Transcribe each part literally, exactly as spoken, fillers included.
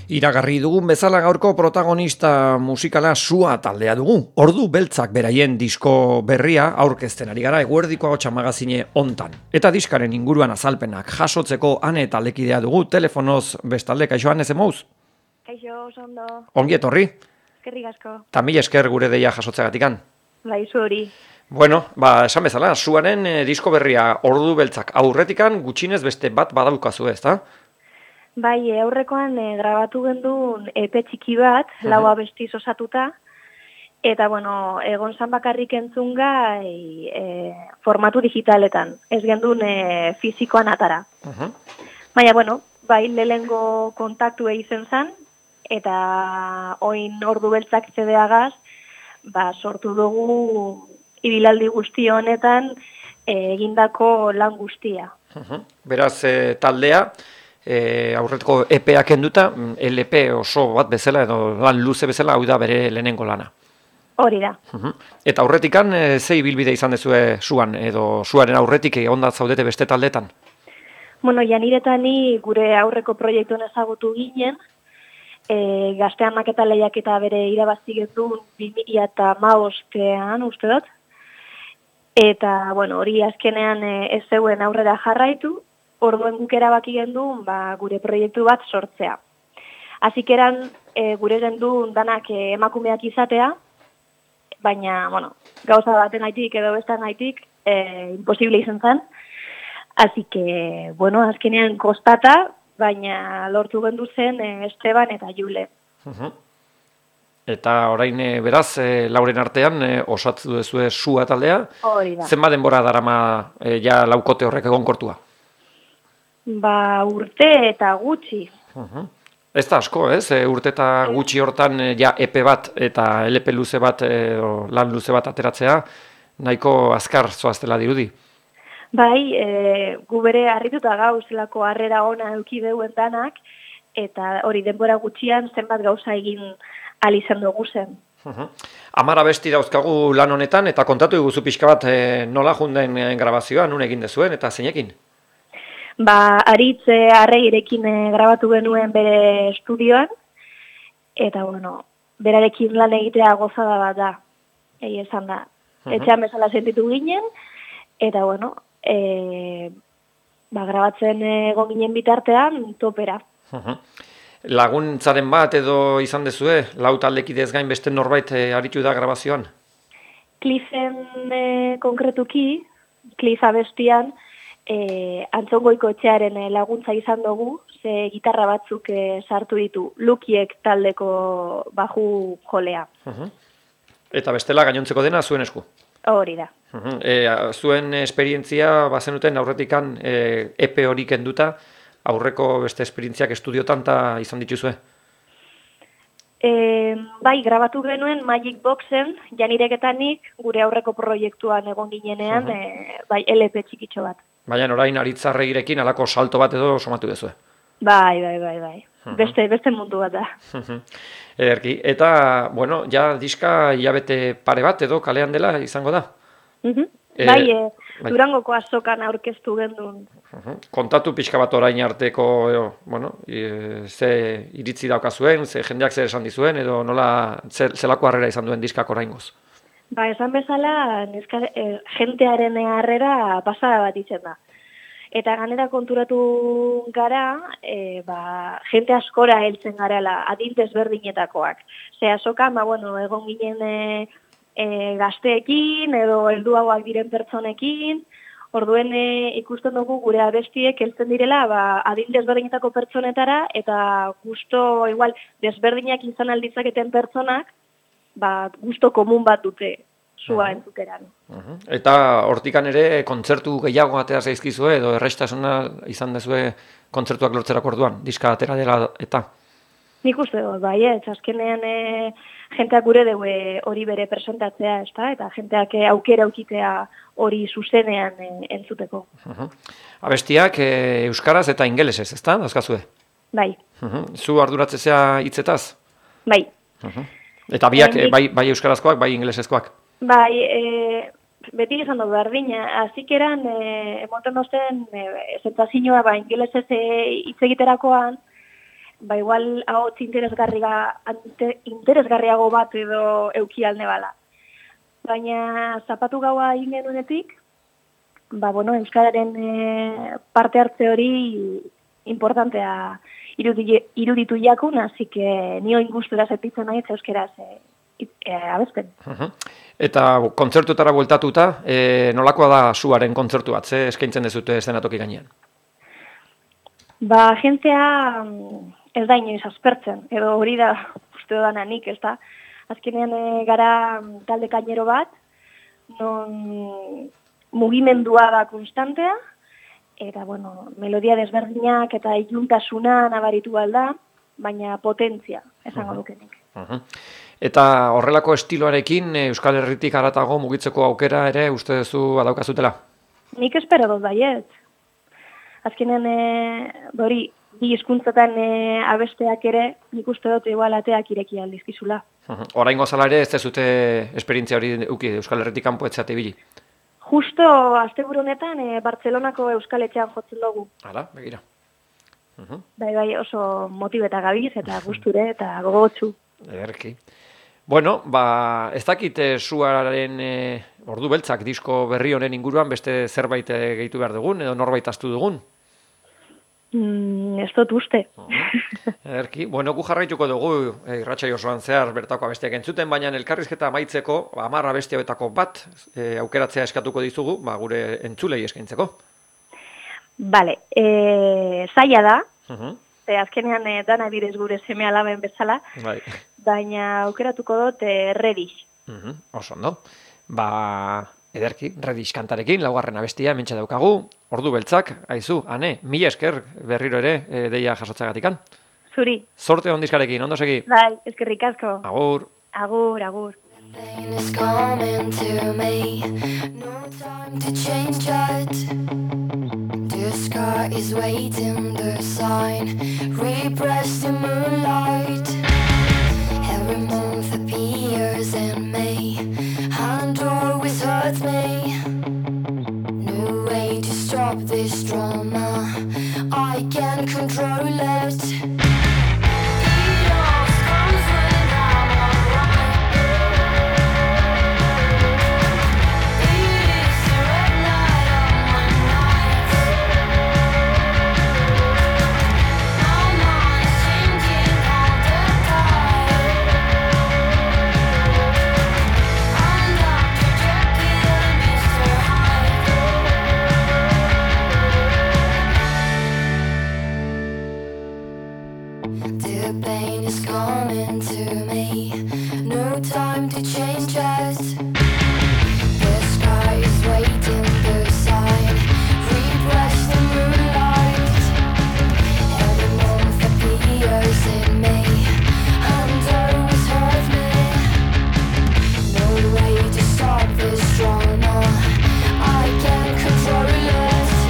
Iragarri dugun bezala gaurko protagonista musikala Sua taldea dugu. Ordu beltzak beraien disko berria aurkezten ari gara Eguerdiko Ahotsa magazine hontan. Eta diskaren inguruan azalpenak jasotzeko Ane taldekidea dugu telefonoz bestalde. Kaixo Ane, zemouz? Kaixo, oso ondo. Ongi etorri. Eskerrik asko. Ta mila esker gure deia jasotzeagatikan. Bai, zu hori. Bueno, ba, esan bezala, Suaren eh, disko berria Ordu beltzak aurretikan gutxinez beste bat badaukazu, ezta? Bai, aurrekoan e, grabatu gendun E P txiki bat, uh -huh. lau abestiz osatuta, eta, bueno, egon zan bakarrik entzun gai e, formatu digitaletan, ez gendun e, fizikoan atara. Uh -huh. Baina, bueno, bai, lehengo kontaktu egiten zan, eta oin Ordu beltzak C D-agaz, ba, sortu dugu ibilaldi guzti honetan e, egindako lan guztia. Uh -huh. Beraz, e, taldea, E, aurretiko E P-ak enduta, L P oso bat bezala edo lan luze bezala, hau da bere lehenengo lana. Hori da. Uh-huh. Eta aurretikan, e, ze ibilbide izan dezue Suan, edo Suaren aurretik egonda zaudete beste taldetan? Bueno, janiretani gure aurreko proiektuen ezagutu ginen, e, gazteanak eta lehiak eta bere irabazi getun bi mila hamabostean, uste dut. Eta, bueno, hori azkenean e, ez zeuen aurrera jarraitu, orduen guk erabaki gendun ba, gure proiektu bat sortzea. Hasik eran e, gure gendun danak e, emakumeak izatea, baina, bueno, gauza baten gaitik edo bestan gaitik, e, imposible izan zen. Así que, bueno, azkenean kostata, baina lortu gendu zen e, Esteban eta Jule. Uh-huh. Eta orain e, beraz, e, lauren artean e, osatu duzue Sua taldea. Hori da. Zenbat denbora darama e, ja laukote horrek egonkortua? Ba, urte eta gutxi. Uh-huh. Ez da asko, ez? E, urte eta gutxi hortan e, ja E P bat eta L P luze bat, e, o, lan luze bat ateratzea, nahiko azkar zoaztela dirudi. Bai, e, gu bere harrituta gauzelako harrera ona euki deuen danak, eta hori denbora gutxian zenbat gauza egin alizan dugu zen. Uh-huh. Amara besti dauzkagu lan honetan, eta kontatu iguzu pixka bat e, nola junden grabazioa, nun egin dezuen, eta zeinekin? Ba, Aritz Arreirekin e, grabatu genuen bere estudioan, eta, bueno, berarekin lan egitea gozada bat da, egi esan da. Uh-huh. Etxean bezala sentitu ginen, eta, bueno, e, ba, grabatzen egon ginen bitartean topera. Uh-huh. Laguntzaren bat edo izan dezue, lau taldekidez gain beste norbait e, aritu da grabazioan? Cliffen e, konkretuki, Cliff abestian, E, Antzongoiko etxearen laguntza izan dugu, ze gitarra batzuk e, sartu ditu, Lukiek taldeko baju jolea. Uh-huh. Eta bestela gainontzeko dena zuen esku? Hori da. Uh-huh. E, zuen esperientzia bazenuten aurretikan e, E P hori kenduta, aurreko beste esperientziak estudiotan ta izan dituzue? E, bai, grabatu genuen Magic Boxen, janireketanik gure aurreko proiektuan egon ginenean, uh-huh. e, bai, L P txikitxo bat. Baina orain Aritzarregirekin alako salto bat edo somatu dezue. Bai, bai, bai, bai. Uh-huh. Beste, beste mundu bat da. Uh-huh. Ederki. Eta, bueno, ja diska hilabete pare bat edo kalean dela izango da? Uh-huh. E, bai, e, bai, Durangoko azokan aurkeztu gendun. Uh-huh. Kontatu pixka bat orain arteko, e, bueno, e, ze iritzi daukazuen, ze jendeak zer esan dizuen, edo nola zer, zelako harrera izan duen diskak oraingoz? Ba, esan bezala, neska, e, jentearen harrera pasada bat itzen da. Eta ganera konturatu gara, e, ba, jente askora heltzen garela, adintez berdinetakoak. Ze azokan, ba, bueno, egon ginen e, e, gazteekin, edo helduagoak diren pertsonekin, orduen e, ikusten dugu gure abestiek heltzen direla, ba, adin desberdinetako pertsonetara, eta gusto, igual, desberdinak izan alditzaketen pertsonak, ba, gusto komun bat dute Sua uh-huh. entzukeran. Uh-huh. Eta hortikan ere kontzertu gehiago atera zaizkizue edo errestasuna izan dezue kontzertuak lortzerak orduan, diska atera dela eta? Nik uste dut, bai, ez, azkenean e, jenteak gure deue hori bere presentatzea, ez da, eta jenteak e, aukera aukitea hori zuzenean e, entzuteko. Uh-huh. Abestiak e, euskaraz eta ingelesez, ez da, dauzkazue? Bai. Uh-huh. Zu arduratzezea hitzetaz? Bai. Uh-huh. Eta biak, e, bai, bai euskarazkoak, bai ingelesezkoak? Bai, e, beti izan dut berdina, azikeran, e, emoten dozten, e, zentzazioa, ba, ingelesez hitz egiterakoan, ba igual ahots interesgarriga, interesgarriago bat edo eukialne bala. Baina zapatu gaua egin genuenetik, ba, bueno, euskararen e, parte hartze hori importantea irudi, iruditu jakun, así que nio ingustura zetitzen nahi euskeraz e, e, abesten. Uh-huh. Eta kontzertutara bueltatuta, e, nolakoa da Suaren kontzertu bat, ze eskaintzen dezute eszenatoki gainean? Ba, agentzia ez da inoiz aspertzen, edo hori da uste dana nik, ez da. Azkenean e, gara talde kainero bat, non mugimendua da konstantea, eta, bueno, melodia desberdinak eta iluntasuna nabaritu alda, baina potentzia, esango uh-huh. dukenik. Uh-huh. Eta horrelako estiloarekin Euskal Herritik haratago mugitzeko aukera ere uste duzu badaukazutela? Nik espero dut baiet. Azkenean, e, hori, bi hizkuntzatan e, abesteak ere, nik uste dut igual ateak ireki aldizkizula. Uh-huh. Oraingo zala ere ez dezute esperientzia hori uki Euskal Herritik kanpo etzate ibili? Justo asteburu honetan e, Bartzelonako Euskal Etxean jotzen dugu. Hala, begira. Uh-huh. Bai, bai, oso motibeta gabiz eta gusture eta gogotsu. Ederki. Bueno, ba, ez dakit Suaren e, ordu beltzak disko berri honen inguruan beste zerbait gehitu behar dugun, edo norbait astu dugun? Mm, ez dut uste. Uh-huh. Ederki. Bueno, gu jarraituko dugu e, irratsaio osoan zehar bertako abestiak entzuten, baina elkarrizketa amaitzeko hamar abesti hauetako bat e, aukeratzea eskatuko dizugu, ba, gure entzulei eskaintzeko. Bale, e, zaila da, uh-huh. e, azkenean e, dana direz gure seme alaben bezala, bai. baina aukeratuko dut e, Redix. Uh-huh. Oso ondo. Ba, ederki, Redix kantarekin, laugarren abestia, hementxe daukagu, ordu beltzak, aizu, ane, mila esker berriro ere e, deia jasotzagatikan. Zuri. Sorte ondizkarekin, ondo segi. Bai, eskerrik asko. Agur. Agur, agur. Pain is coming to me, no time to change it. The sky is waiting, the sign, repressed in moonlight. Every month appears in May, and always hurts me. No way to stop this drama, I can't control it. The pain is coming to me, no time to change it. The sky is waiting, the sign, repressed in moonlight. Every month appears in May, and always hurts me. No way to stop this drama, I can't control it.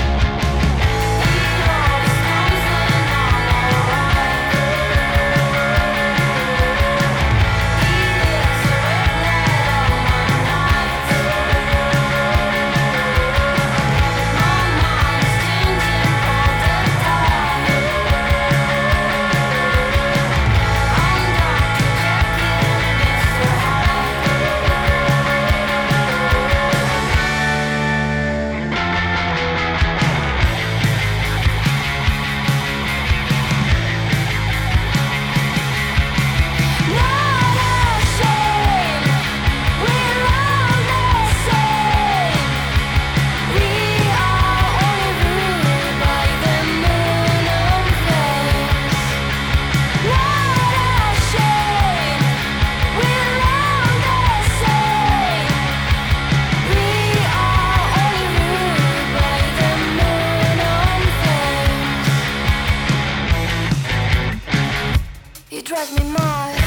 Drives me mad,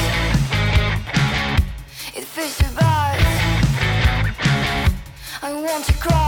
it feels so bad. I want to cry.